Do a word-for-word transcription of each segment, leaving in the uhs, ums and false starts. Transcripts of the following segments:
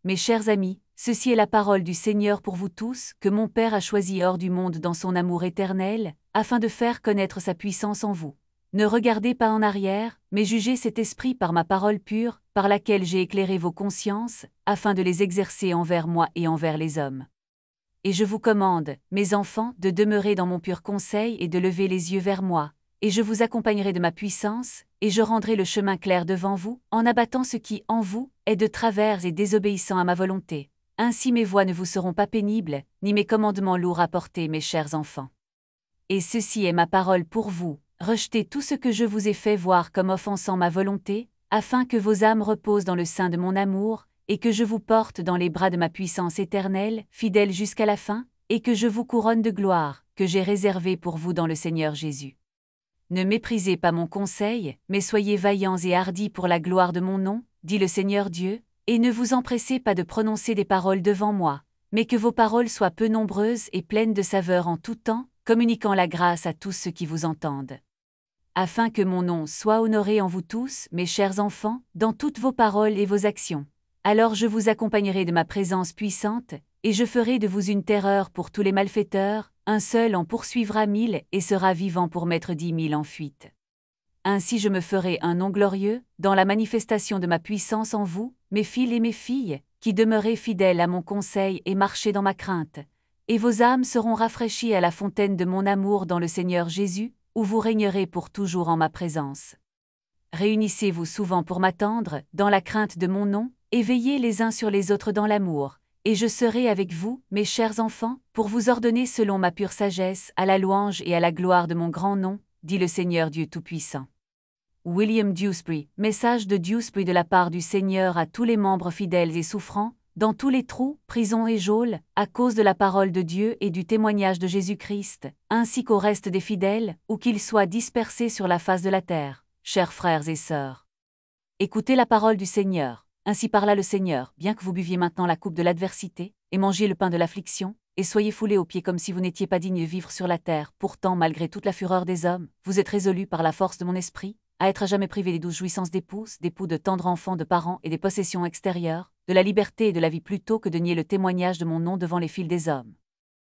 Mes chers amis, ceci est la parole du Seigneur pour vous tous, que mon Père a choisi hors du monde dans son amour éternel, afin de faire connaître sa puissance en vous. Ne regardez pas en arrière, mais jugez cet esprit par ma parole pure, par laquelle j'ai éclairé vos consciences, afin de les exercer envers moi et envers les hommes. Et je vous commande, mes enfants, de demeurer dans mon pur conseil et de lever les yeux vers moi, et je vous accompagnerai de ma puissance, et je rendrai le chemin clair devant vous, en abattant ce qui, en vous, est de travers et désobéissant à ma volonté. Ainsi mes voies ne vous seront pas pénibles, ni mes commandements lourds à porter, mes chers enfants. Et ceci est ma parole pour vous. Rejetez tout ce que je vous ai fait voir comme offensant ma volonté, afin que vos âmes reposent dans le sein de mon amour, et que je vous porte dans les bras de ma puissance éternelle, fidèle jusqu'à la fin, et que je vous couronne de gloire, que j'ai réservée pour vous dans le Seigneur Jésus. Ne méprisez pas mon conseil, mais soyez vaillants et hardis pour la gloire de mon nom, dit le Seigneur Dieu, et ne vous empressez pas de prononcer des paroles devant moi, mais que vos paroles soient peu nombreuses et pleines de saveur en tout temps, communiquant la grâce à tous ceux qui vous entendent. Afin que mon nom soit honoré en vous tous, mes chers enfants, dans toutes vos paroles et vos actions. Alors je vous accompagnerai de ma présence puissante, et je ferai de vous une terreur pour tous les malfaiteurs, un seul en poursuivra mille et sera vivant pour mettre dix mille en fuite. Ainsi je me ferai un nom glorieux, dans la manifestation de ma puissance en vous, mes fils et mes filles, qui demeurez fidèles à mon conseil et marchez dans ma crainte. Et vos âmes seront rafraîchies à la fontaine de mon amour dans le Seigneur Jésus, où vous régnerez pour toujours en ma présence. Réunissez-vous souvent pour m'attendre, dans la crainte de mon nom, et veillez les uns sur les autres dans l'amour, et je serai avec vous, mes chers enfants, pour vous ordonner selon ma pure sagesse, à la louange et à la gloire de mon grand nom, dit le Seigneur Dieu Tout-Puissant. William Dewsbury, message de Dewsbury de la part du Seigneur à tous les membres fidèles et souffrants, dans tous les trous, prisons et geôles, à cause de la parole de Dieu et du témoignage de Jésus-Christ, ainsi qu'au reste des fidèles, ou qu'ils soient dispersés sur la face de la terre, chers frères et sœurs. Écoutez la parole du Seigneur. Ainsi parla le Seigneur, bien que vous buviez maintenant la coupe de l'adversité, et mangiez le pain de l'affliction, et soyez foulés aux pieds comme si vous n'étiez pas dignes de vivre sur la terre, pourtant malgré toute la fureur des hommes, vous êtes résolus par la force de mon esprit, à être à jamais privés des douces jouissances d'épouses, d'époux, de tendres enfants, de parents et des possessions extérieures, de la liberté et de la vie plutôt que de nier le témoignage de mon nom devant les fils des hommes.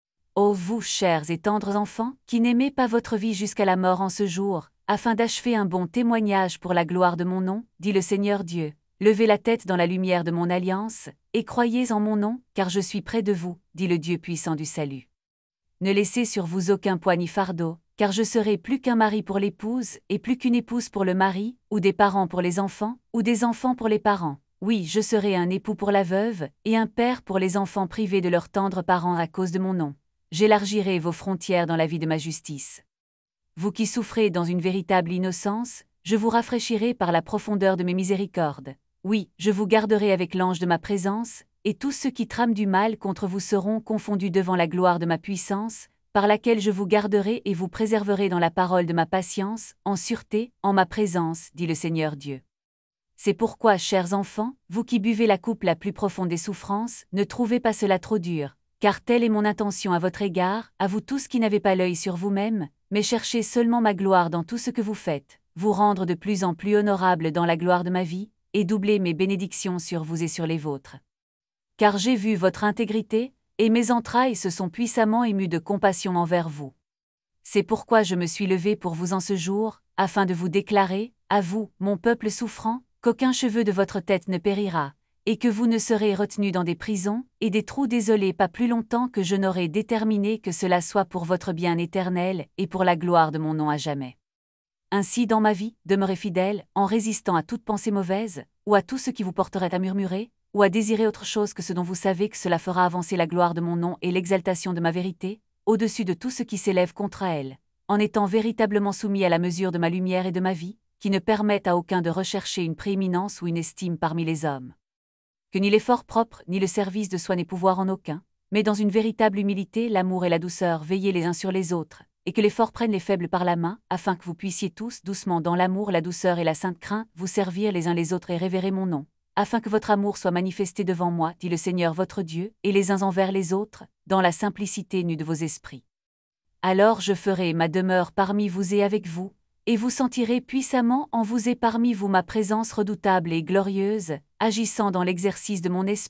Ô vous, chers et tendres enfants, qui n'aimez pas votre vie jusqu'à la mort en ce jour, afin d'achever un bon témoignage pour la gloire de mon nom, dit le Seigneur Dieu, levez la tête dans la lumière de mon alliance, et croyez en mon nom, car je suis près de vous, dit le Dieu puissant du salut. Ne laissez sur vous aucun poids ni fardeau, car je serai plus qu'un mari pour l'épouse, et plus qu'une épouse pour le mari, ou des parents pour les enfants, ou des enfants pour les parents. Oui, je serai un époux pour la veuve, et un père pour les enfants privés de leurs tendres parents à cause de mon nom. J'élargirai vos frontières dans la vie de ma justice. Vous qui souffrez dans une véritable innocence, je vous rafraîchirai par la profondeur de mes miséricordes. Oui, je vous garderai avec l'ange de ma présence, et tous ceux qui trament du mal contre vous seront confondus devant la gloire de ma puissance, par laquelle je vous garderai et vous préserverai dans la parole de ma patience, en sûreté, en ma présence, dit le Seigneur Dieu. C'est pourquoi, chers enfants, vous qui buvez la coupe la plus profonde des souffrances, ne trouvez pas cela trop dur, car telle est mon intention à votre égard, à vous tous qui n'avez pas l'œil sur vous-même, mais cherchez seulement ma gloire dans tout ce que vous faites, vous rendre de plus en plus honorable dans la gloire de ma vie, et doubler mes bénédictions sur vous et sur les vôtres. Car j'ai vu votre intégrité, et mes entrailles se sont puissamment émues de compassion envers vous. C'est pourquoi je me suis levé pour vous en ce jour, afin de vous déclarer, à vous, mon peuple souffrant, qu'aucun cheveu de votre tête ne périra, et que vous ne serez retenus dans des prisons, et des trous désolés pas plus longtemps que je n'aurai déterminé que cela soit pour votre bien éternel, et pour la gloire de mon nom à jamais. Ainsi dans ma vie, demeurez fidèles, en résistant à toute pensée mauvaise, ou à tout ce qui vous porterait à murmurer, ou à désirer autre chose que ce dont vous savez que cela fera avancer la gloire de mon nom et l'exaltation de ma vérité, au-dessus de tout ce qui s'élève contre elle, en étant véritablement soumis à la mesure de ma lumière et de ma vie, qui ne permettent à aucun de rechercher une prééminence ou une estime parmi les hommes. Que ni l'effort propre ni le service de soi n'aient pouvoir en aucun, mais dans une véritable humilité, l'amour et la douceur veillez les uns sur les autres, et que l'effort prenne les faibles par la main, afin que vous puissiez tous, doucement dans l'amour, la douceur et la sainte crainte, vous servir les uns les autres et révérer mon nom, afin que votre amour soit manifesté devant moi, dit le Seigneur votre Dieu, et les uns envers les autres, dans la simplicité nue de vos esprits. Alors je ferai ma demeure parmi vous et avec vous, et vous sentirez puissamment en vous et parmi vous ma présence redoutable et glorieuse, agissant dans l'exercice de mon esprit,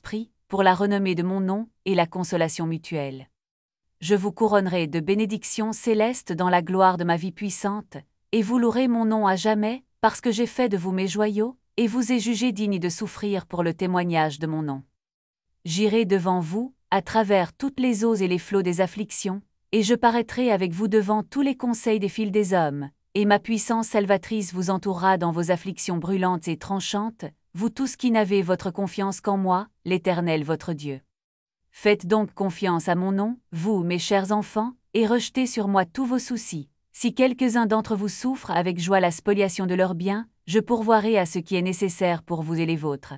pour la renommée de mon nom et la consolation mutuelle. Je vous couronnerai de bénédictions célestes dans la gloire de ma vie puissante, et vous louerez mon nom à jamais, parce que j'ai fait de vous mes joyaux, et vous ai jugé digne de souffrir pour le témoignage de mon nom. J'irai devant vous, à travers toutes les eaux et les flots des afflictions, et je paraîtrai avec vous devant tous les conseils des fils des hommes, et ma puissance salvatrice vous entourera dans vos afflictions brûlantes et tranchantes, vous tous qui n'avez votre confiance qu'en moi, l'Éternel votre Dieu. Faites donc confiance à mon nom, vous, mes chers enfants, et rejetez sur moi tous vos soucis. Si quelques-uns d'entre vous souffrent avec joie la spoliation de leurs biens, je pourvoirai à ce qui est nécessaire pour vous et les vôtres.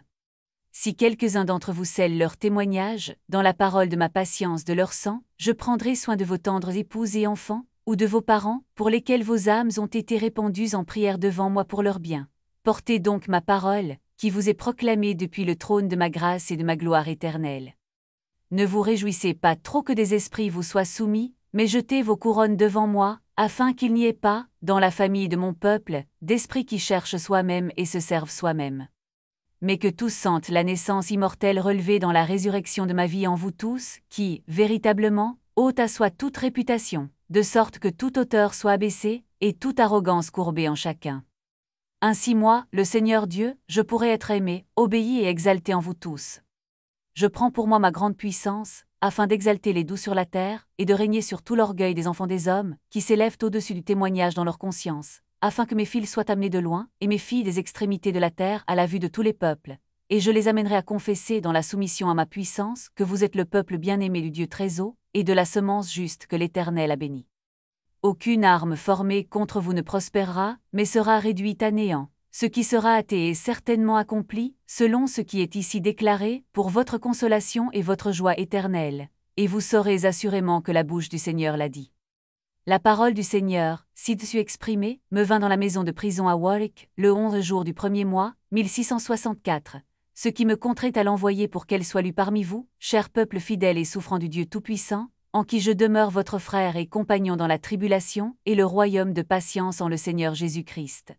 Si quelques-uns d'entre vous scellent leur témoignage, dans la parole de ma patience de leur sang, je prendrai soin de vos tendres épouses et enfants, ou de vos parents, pour lesquels vos âmes ont été répandues en prière devant moi pour leur bien. Portez donc ma parole, qui vous est proclamée depuis le trône de ma grâce et de ma gloire éternelle. Ne vous réjouissez pas trop que des esprits vous soient soumis, mais jetez vos couronnes devant moi, afin qu'il n'y ait pas, dans la famille de mon peuple, d'esprits qui cherchent soi-même et se servent soi-même. Mais que tous sentent la naissance immortelle relevée dans la résurrection de ma vie en vous tous, qui, véritablement, ôte à soi toute réputation, de sorte que toute hauteur soit abaissée, et toute arrogance courbée en chacun. Ainsi moi, le Seigneur Dieu, je pourrai être aimé, obéi et exalté en vous tous. Je prends pour moi ma grande puissance, afin d'exalter les doux sur la terre, et de régner sur tout l'orgueil des enfants des hommes, qui s'élèvent au-dessus du témoignage dans leur conscience, afin que mes fils soient amenés de loin, et mes filles des extrémités de la terre à la vue de tous les peuples, et je les amènerai à confesser dans la soumission à ma puissance que vous êtes le peuple bien-aimé du Dieu très haut, et de la semence juste que l'Éternel a bénie. Aucune arme formée contre vous ne prospérera, mais sera réduite à néant. Ce qui sera hâté est certainement accompli, selon ce qui est ici déclaré, pour votre consolation et votre joie éternelle, et vous saurez assurément que la bouche du Seigneur l'a dit. La parole du Seigneur, ci-dessus exprimée, me vint dans la maison de prison à Warwick, le onze jour du premier mois, mille six cent soixante-quatre, ce qui me contraint à l'envoyer pour qu'elle soit lue parmi vous, cher peuple fidèle et souffrant du Dieu Tout-Puissant, en qui je demeure votre frère et compagnon dans la tribulation et le royaume de patience en le Seigneur Jésus-Christ.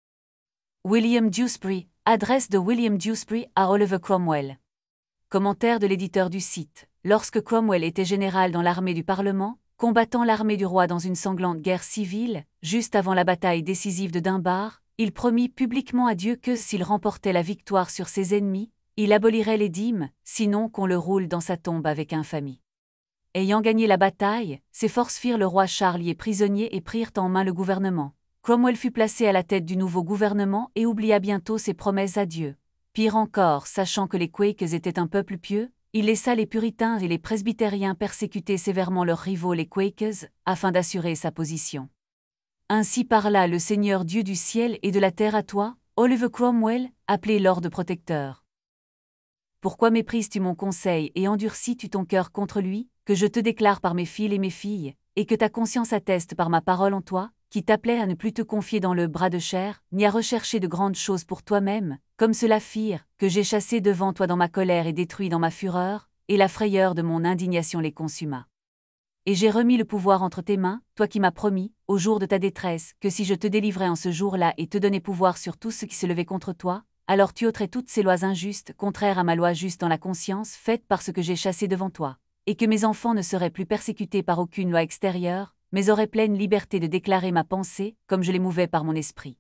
William Dewsbury, adresse de William Dewsbury à Oliver Cromwell. Commentaire de l'éditeur du site. Lorsque Cromwell était général dans l'armée du Parlement, combattant l'armée du roi dans une sanglante guerre civile, juste avant la bataille décisive de Dunbar, il promit publiquement à Dieu que, s'il remportait la victoire sur ses ennemis, il abolirait les dîmes, sinon qu'on le roule dans sa tombe avec infamie. Ayant gagné la bataille, ses forces firent le roi Charles y est prisonnier et prirent en main le gouvernement. Cromwell fut placé à la tête du nouveau gouvernement et oublia bientôt ses promesses à Dieu. Pire encore, sachant que les Quakers étaient un peuple pieux, il laissa les puritains et les presbytériens persécuter sévèrement leurs rivaux les Quakers, afin d'assurer sa position. Ainsi parla le Seigneur Dieu du ciel et de la terre à toi, Oliver Cromwell, appelé Lord Protecteur. Pourquoi méprises-tu mon conseil et endurcis-tu ton cœur contre lui, que je te déclare par mes fils et mes filles, et que ta conscience atteste par ma parole en toi, qui t'appelait à ne plus te confier dans le bras de chair, ni à rechercher de grandes choses pour toi-même, comme cela firent, que j'ai chassé devant toi dans ma colère et détruit dans ma fureur, et la frayeur de mon indignation les consuma. Et j'ai remis le pouvoir entre tes mains, toi qui m'as promis, au jour de ta détresse, que si je te délivrais en ce jour-là et te donnais pouvoir sur tout ce qui se levait contre toi, alors tu ôterais toutes ces lois injustes, contraires à ma loi juste dans la conscience, faite par ce que j'ai chassé devant toi, et que mes enfants ne seraient plus persécutés par aucune loi extérieure, mais auraient pleine liberté de déclarer ma pensée, comme je l'émouvais par mon esprit.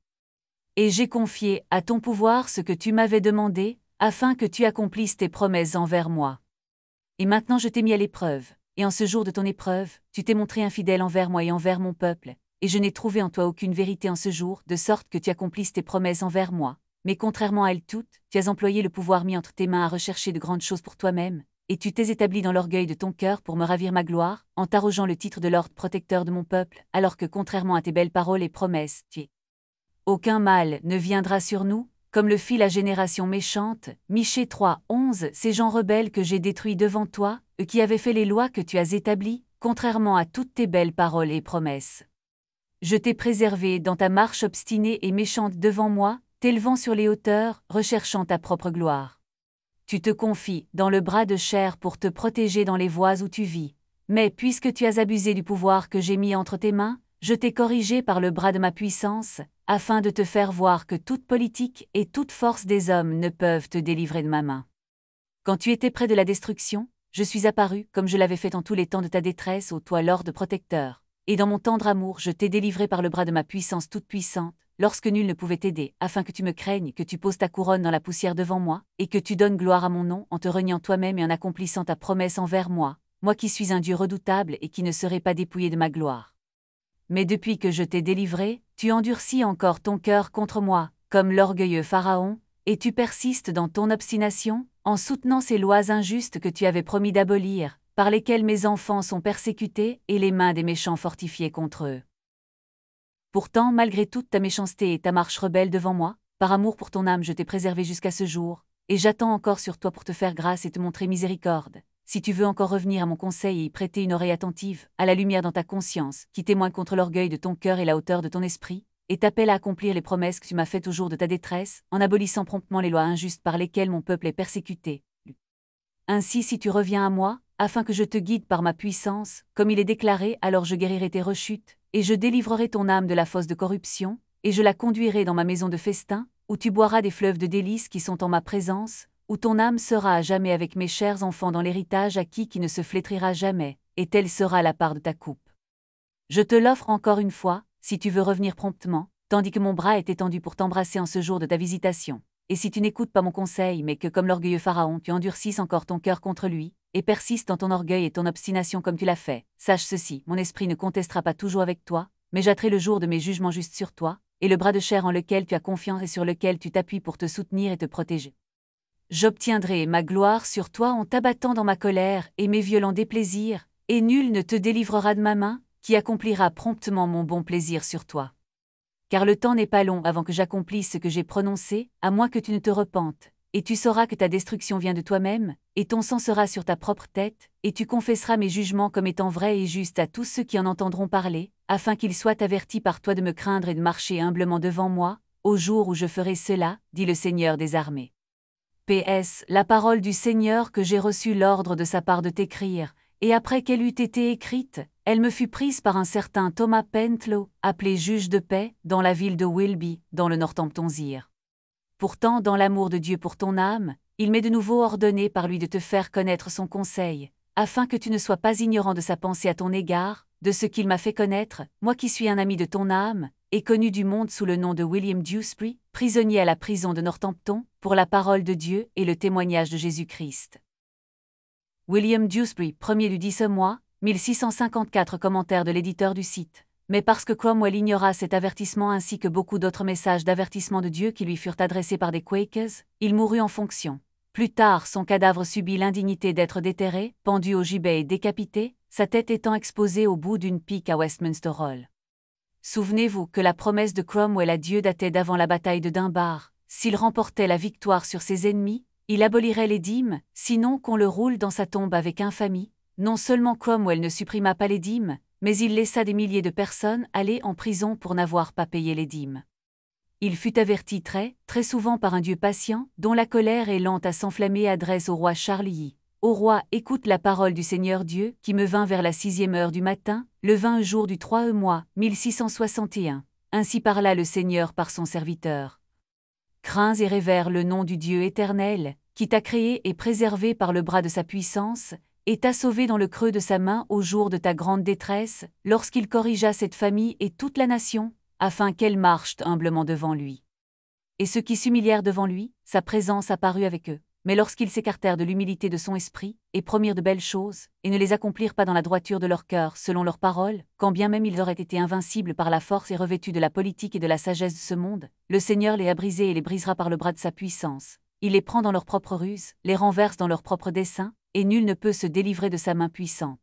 Et j'ai confié à ton pouvoir ce que tu m'avais demandé, afin que tu accomplisses tes promesses envers moi. Et maintenant je t'ai mis à l'épreuve, et en ce jour de ton épreuve, tu t'es montré infidèle envers moi et envers mon peuple, et je n'ai trouvé en toi aucune vérité en ce jour, de sorte que tu accomplisses tes promesses envers moi. Mais contrairement à elles toutes, tu as employé le pouvoir mis entre tes mains à rechercher de grandes choses pour toi-même, et tu t'es établi dans l'orgueil de ton cœur pour me ravir ma gloire, en t'arrogeant le titre de Lord Protecteur de mon peuple, alors que contrairement à tes belles paroles et promesses, tu es. Aucun mal ne viendra sur nous, comme le fit la génération méchante. Michée trois, onze. Ces gens rebelles que j'ai détruits devant toi, eux qui avaient fait les lois que tu as établies, contrairement à toutes tes belles paroles et promesses. Je t'ai préservé dans ta marche obstinée et méchante devant moi, t'élevant sur les hauteurs, recherchant ta propre gloire. Tu te confies dans le bras de chair pour te protéger dans les voies où tu vis. Mais puisque tu as abusé du pouvoir que j'ai mis entre tes mains, je t'ai corrigé par le bras de ma puissance, afin de te faire voir que toute politique et toute force des hommes ne peuvent te délivrer de ma main. Quand tu étais près de la destruction, je suis apparu, comme je l'avais fait en tous les temps de ta détresse, ô toi Lord protecteur. Et dans mon tendre amour, je t'ai délivré par le bras de ma puissance toute puissante, lorsque nul ne pouvait t'aider, afin que tu me craignes, que tu poses ta couronne dans la poussière devant moi, et que tu donnes gloire à mon nom en te reniant toi-même et en accomplissant ta promesse envers moi, moi qui suis un Dieu redoutable et qui ne serai pas dépouillé de ma gloire. Mais depuis que je t'ai délivré, tu endurcis encore ton cœur contre moi, comme l'orgueilleux Pharaon, et tu persistes dans ton obstination, en soutenant ces lois injustes que tu avais promis d'abolir, par lesquelles mes enfants sont persécutés et les mains des méchants fortifiées contre eux. Pourtant, malgré toute ta méchanceté et ta marche rebelle devant moi, par amour pour ton âme je t'ai préservé jusqu'à ce jour, et j'attends encore sur toi pour te faire grâce et te montrer miséricorde. Si tu veux encore revenir à mon conseil et y prêter une oreille attentive, à la lumière dans ta conscience, qui témoigne contre l'orgueil de ton cœur et la hauteur de ton esprit, et t'appelle à accomplir les promesses que tu m'as faites au jour de ta détresse, en abolissant promptement les lois injustes par lesquelles mon peuple est persécuté. Ainsi si tu reviens à moi, afin que je te guide par ma puissance, comme il est déclaré, alors je guérirai tes rechutes, et je délivrerai ton âme de la fosse de corruption, et je la conduirai dans ma maison de festin, où tu boiras des fleuves de délices qui sont en ma présence, où ton âme sera à jamais avec mes chers enfants dans l'héritage acquis qui ne se flétrira jamais, et telle sera la part de ta coupe. Je te l'offre encore une fois, si tu veux revenir promptement, tandis que mon bras est étendu pour t'embrasser en ce jour de ta visitation. Et si tu n'écoutes pas mon conseil mais que comme l'orgueilleux Pharaon tu endurcisses encore ton cœur contre lui, et persistes dans ton orgueil et ton obstination comme tu l'as fait, sache ceci, mon esprit ne contestera pas toujours avec toi, mais j'hâterai le jour de mes jugements justes sur toi, et le bras de chair en lequel tu as confiance et sur lequel tu t'appuies pour te soutenir et te protéger. J'obtiendrai ma gloire sur toi en t'abattant dans ma colère et mes violents déplaisirs, et nul ne te délivrera de ma main, qui accomplira promptement mon bon plaisir sur toi. Car le temps n'est pas long avant que j'accomplisse ce que j'ai prononcé, à moins que tu ne te repentes, et tu sauras que ta destruction vient de toi-même, et ton sang sera sur ta propre tête, et tu confesseras mes jugements comme étant vrais et justes à tous ceux qui en entendront parler, afin qu'ils soient avertis par toi de me craindre et de marcher humblement devant moi, au jour où je ferai cela, dit le Seigneur des armées. P S La parole du Seigneur que j'ai reçu l'ordre de sa part de t'écrire, et après qu'elle eût été écrite, elle me fut prise par un certain Thomas Pentlow, appelé juge de paix, dans la ville de Wilby, dans le Northamptonshire. Pourtant, dans l'amour de Dieu pour ton âme, il m'est de nouveau ordonné par lui de te faire connaître son conseil, afin que tu ne sois pas ignorant de sa pensée à ton égard, de ce qu'il m'a fait connaître, moi qui suis un ami de ton âme, et connu du monde sous le nom de William Dewsbury, prisonnier à la prison de Northampton, pour la parole de Dieu et le témoignage de Jésus-Christ. William Dewsbury, premier du dix ce mois, mille six cent cinquante-quatre. Commentaire de l'éditeur du site. Mais parce que Cromwell ignora cet avertissement ainsi que beaucoup d'autres messages d'avertissement de Dieu qui lui furent adressés par des Quakers, il mourut en fonction. Plus tard, son cadavre subit l'indignité d'être déterré, pendu au gibet et décapité, sa tête étant exposée au bout d'une pique à Westminster Hall. Souvenez-vous que la promesse de Cromwell à Dieu datait d'avant la bataille de Dunbar. S'il remportait la victoire sur ses ennemis, il abolirait les dîmes, sinon qu'on le roule dans sa tombe avec infamie. Non seulement Cromwell ne supprima pas les dîmes, mais il laissa des milliers de personnes aller en prison pour n'avoir pas payé les dîmes. Il fut averti très, très souvent par un Dieu patient, dont la colère est lente à s'enflammer, adresse au roi Charles I. Ô roi, écoute la parole du Seigneur Dieu, qui me vint vers la sixième heure du matin, le vingt jour du troisième mois, mille six cent soixante et un. Ainsi parla le Seigneur par son serviteur. Crains et révère le nom du Dieu éternel, qui t'a créé et préservé par le bras de sa puissance, et t'a sauvé dans le creux de sa main au jour de ta grande détresse, lorsqu'il corrigea cette famille et toute la nation, afin qu'elle marche humblement devant lui. Et ceux qui s'humilièrent devant lui, sa présence apparut avec eux. Mais lorsqu'ils s'écartèrent de l'humilité de son esprit, et promirent de belles choses, et ne les accomplirent pas dans la droiture de leur cœur selon leurs paroles, quand bien même ils auraient été invincibles par la force et revêtus de la politique et de la sagesse de ce monde, le Seigneur les a brisés et les brisera par le bras de sa puissance. Il les prend dans leur propre ruse, les renverse dans leurs propres desseins, et nul ne peut se délivrer de sa main puissante.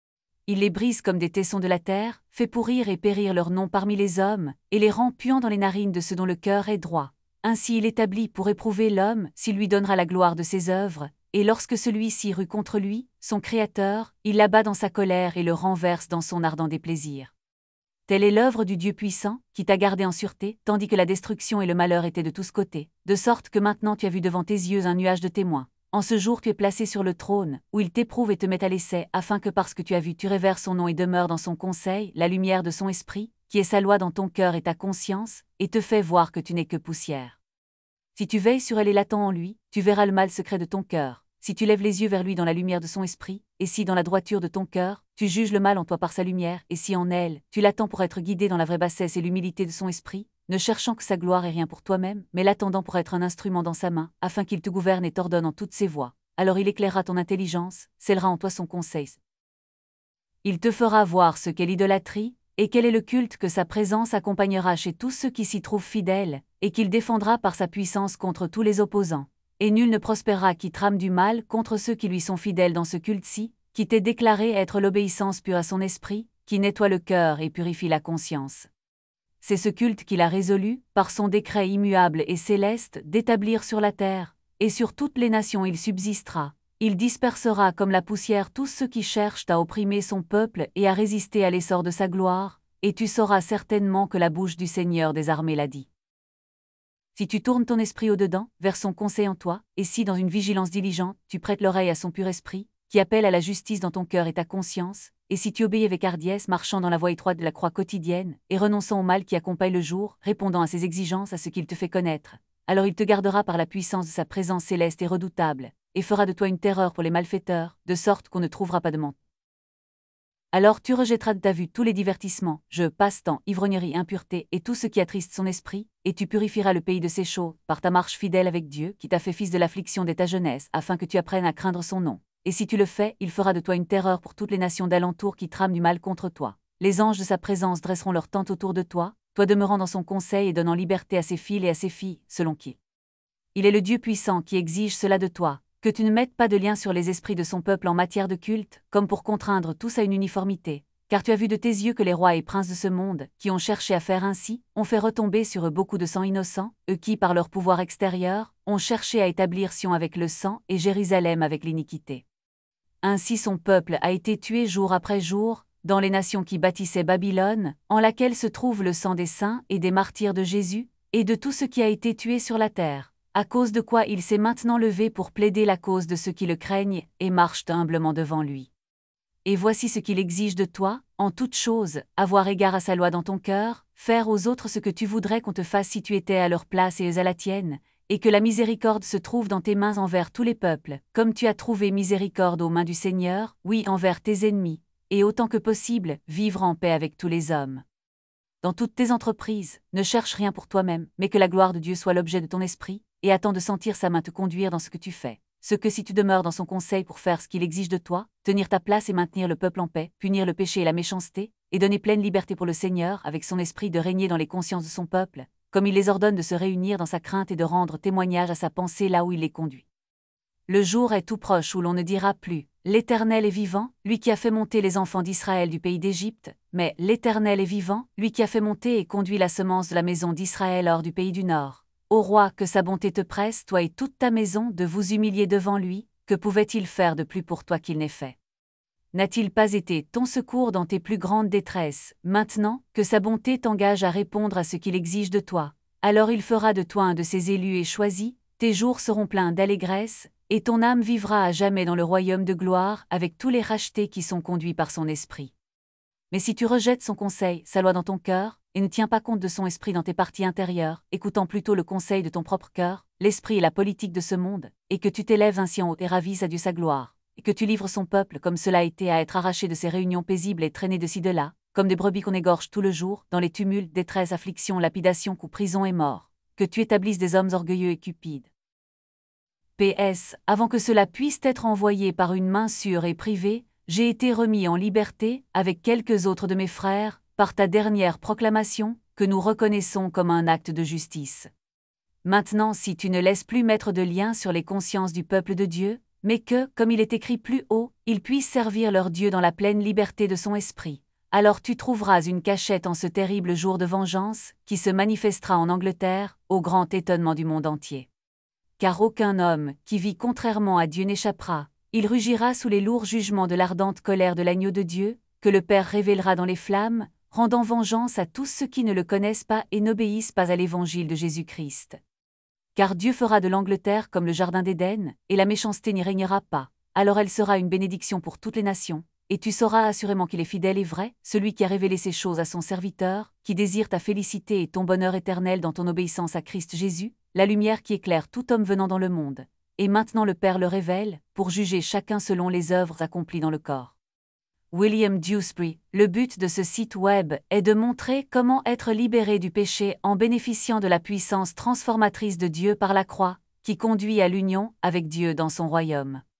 Il les brise comme des tessons de la terre, fait pourrir et périr leur nom parmi les hommes, et les rend puants dans les narines de ceux dont le cœur est droit. Ainsi il établit pour éprouver l'homme s'il lui donnera la gloire de ses œuvres, et lorsque celui-ci rue contre lui, son Créateur, il l'abat dans sa colère et le renverse dans son ardent déplaisir. Telle est l'œuvre du Dieu puissant, qui t'a gardé en sûreté, tandis que la destruction et le malheur étaient de tous côtés, de sorte que maintenant tu as vu devant tes yeux un nuage de témoins. En ce jour tu es placé sur le trône, où il t'éprouve et te met à l'essai, afin que parce que tu as vu tu révères son nom et demeures dans son conseil, la lumière de son esprit, qui est sa loi dans ton cœur et ta conscience, et te fait voir que tu n'es que poussière. Si tu veilles sur elle et l'attends en lui, tu verras le mal secret de ton cœur. si tu lèves les yeux vers lui dans la lumière de son esprit, et si dans la droiture de ton cœur, tu juges le mal en toi par sa lumière, et si en elle, tu l'attends pour être guidé dans la vraie bassesse et l'humilité de son esprit, ne cherchant que sa gloire et rien pour toi-même, mais l'attendant pour être un instrument dans sa main, afin qu'il te gouverne et t'ordonne en toutes ses voies, alors il éclairera ton intelligence, scellera en toi son conseil. Il te fera voir ce qu'est l'idolâtrie, et quel est le culte que sa présence accompagnera chez tous ceux qui s'y trouvent fidèles, et qu'il défendra par sa puissance contre tous les opposants. Et nul ne prospérera qui trame du mal contre ceux qui lui sont fidèles dans ce culte-ci, qui t'est déclaré être l'obéissance pure à son esprit, qui nettoie le cœur et purifie la conscience. C'est ce culte qu'il a résolu, par son décret immuable et céleste, d'établir sur la terre, et sur toutes les nations il subsistera. Il dispersera comme la poussière tous ceux qui cherchent à opprimer son peuple et à résister à l'essor de sa gloire, et tu sauras certainement que la bouche du Seigneur des armées l'a dit. Si tu tournes ton esprit au-dedans, vers son conseil en toi, et si dans une vigilance diligente, tu prêtes l'oreille à son pur esprit, qui appelle à la justice dans ton cœur et ta conscience, et si tu obéis avec hardiesse, marchant dans la voie étroite de la croix quotidienne, et renonçant au mal qui accompagne le jour, répondant à ses exigences à ce qu'il te fait connaître, alors il te gardera par la puissance de sa présence céleste et redoutable, et fera de toi une terreur pour les malfaiteurs, de sorte qu'on ne trouvera pas de menteur. Alors tu rejetteras de ta vue tous les divertissements, jeux, passe-temps, ivrognerie, impureté, et tout ce qui attriste son esprit, et tu purifieras le pays de ses chaux, par ta marche fidèle avec Dieu, qui t'a fait fils de l'affliction dès ta jeunesse, afin que tu apprennes à craindre son nom. Et si tu le fais, il fera de toi une terreur pour toutes les nations d'alentour qui trament du mal contre toi. Les anges de sa présence dresseront leur tente autour de toi, toi demeurant dans son conseil et donnant liberté à ses fils et à ses filles, selon qui. Il est le Dieu puissant qui exige cela de toi, que tu ne mettes pas de lien sur les esprits de son peuple en matière de culte, comme pour contraindre tous à une uniformité, car tu as vu de tes yeux que les rois et princes de ce monde, qui ont cherché à faire ainsi, ont fait retomber sur eux beaucoup de sang innocent, eux qui, par leur pouvoir extérieur, ont cherché à établir Sion avec le sang et Jérusalem avec l'iniquité. Ainsi son peuple a été tué jour après jour, dans les nations qui bâtissaient Babylone, en laquelle se trouve le sang des saints et des martyrs de Jésus, et de tout ce qui a été tué sur la terre. À cause de quoi il s'est maintenant levé pour plaider la cause de ceux qui le craignent et marchent humblement devant lui. Et voici ce qu'il exige de toi, en toute chose, avoir égard à sa loi dans ton cœur, faire aux autres ce que tu voudrais qu'on te fasse si tu étais à leur place et eux à la tienne, et que la miséricorde se trouve dans tes mains envers tous les peuples, comme tu as trouvé miséricorde aux mains du Seigneur, oui envers tes ennemis, et autant que possible, vivre en paix avec tous les hommes. Dans toutes tes entreprises, ne cherche rien pour toi-même, mais que la gloire de Dieu soit l'objet de ton esprit, et attends de sentir sa main te conduire dans ce que tu fais. Ce que si tu demeures dans son conseil pour faire ce qu'il exige de toi, tenir ta place et maintenir le peuple en paix, punir le péché et la méchanceté, et donner pleine liberté pour le Seigneur avec son esprit de régner dans les consciences de son peuple, comme il les ordonne de se réunir dans sa crainte et de rendre témoignage à sa pensée là où il les conduit. Le jour est tout proche où l'on ne dira plus « L'Éternel est vivant, lui qui a fait monter les enfants d'Israël du pays d'Égypte », mais « L'Éternel est vivant, lui qui a fait monter et conduit la semence de la maison d'Israël hors du pays du Nord. » Ô roi, que sa bonté te presse, toi et toute ta maison, de vous humilier devant lui, que pouvait-il faire de plus pour toi qu'il n'ait fait? N'a-t-il pas été ton secours dans tes plus grandes détresses, maintenant, que sa bonté t'engage à répondre à ce qu'il exige de toi? Alors il fera de toi un de ses élus et choisis, tes jours seront pleins d'allégresse, et ton âme vivra à jamais dans le royaume de gloire, avec tous les rachetés qui sont conduits par son esprit. Mais si tu rejettes son conseil, sa loi dans ton cœur, et ne tiens pas compte de son esprit dans tes parties intérieures, écoutant plutôt le conseil de ton propre cœur, l'esprit et la politique de ce monde, et que tu t'élèves ainsi en haut et ravisses à Dieu sa gloire, et que tu livres son peuple comme cela a été à être arraché de ses réunions paisibles et traîné de ci de là, comme des brebis qu'on égorge tout le jour, dans les tumultes, détresse, affliction, lapidation, coups, prison et mort, que tu établisses des hommes orgueilleux et cupides. P S. Avant que cela puisse être envoyé par une main sûre et privée, j'ai été remis en liberté, avec quelques autres de mes frères, par ta dernière proclamation, que nous reconnaissons comme un acte de justice. Maintenant, si tu ne laisses plus mettre de lien sur les consciences du peuple de Dieu, mais que, comme il est écrit plus haut, ils puissent servir leur Dieu dans la pleine liberté de son esprit, alors tu trouveras une cachette en ce terrible jour de vengeance, qui se manifestera en Angleterre, au grand étonnement du monde entier. Car aucun homme, qui vit contrairement à Dieu n'échappera, il rugira sous les lourds jugements de l'ardente colère de l'agneau de Dieu, que le Père révélera dans les flammes, rendant vengeance à tous ceux qui ne le connaissent pas et n'obéissent pas à l'évangile de Jésus-Christ. Car Dieu fera de l'Angleterre comme le jardin d'Éden, et la méchanceté n'y régnera pas, alors elle sera une bénédiction pour toutes les nations, et tu sauras assurément qu'il est fidèle et vrai, celui qui a révélé ces choses à son serviteur, qui désire ta félicité et ton bonheur éternel dans ton obéissance à Christ Jésus, la lumière qui éclaire tout homme venant dans le monde. et maintenant le Père le révèle, pour juger chacun selon les œuvres accomplies dans le corps. William Dewsbury, le but de ce site web est de montrer comment être libéré du péché en bénéficiant de la puissance transformatrice de Dieu par la croix, qui conduit à l'union avec Dieu dans son royaume.